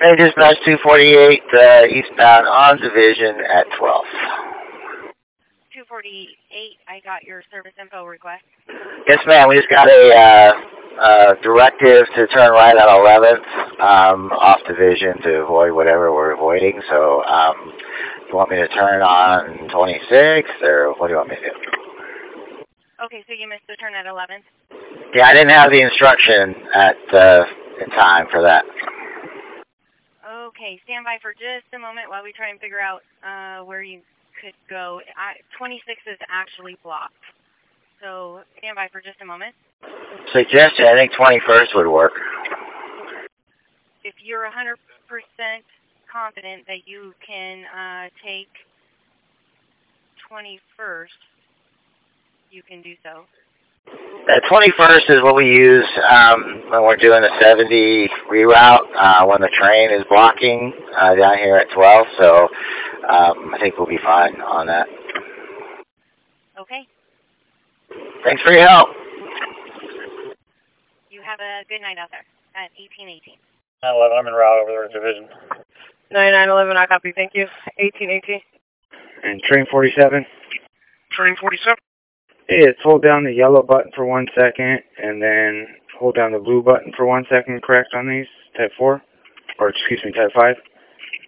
Hey, dispatch 248 eastbound on Division at 12. 248, I got your service info request. Yes, ma'am. We just got a directive to turn right on 11th off Division to avoid whatever we're avoiding. So, you want me to turn on 26, or what do you want me to do? Okay, so you missed the turn at 11th? Yeah, I didn't have the instruction in time for that. Okay, stand by for just a moment while we try and figure out where you could go. 26 is actually blocked. So stand by for just a moment. Suggestion, I think 21st would work. If you're 100% confident that you can take 21st, you can do so. 21st is what we use when we're doing the 70 reroute when the train is blocking down here at 12. So I think we'll be fine on that. Okay. Thanks for your help. You have a good night out there at 1818. 911, I'm en route over there to Division. 9911, I copy. Thank you. 1818. And train 47. Train 47. It's hold down the yellow button for 1 second, and then hold down the blue button for 1 second, correct, on these? Type 4? Or, excuse me, Type 5?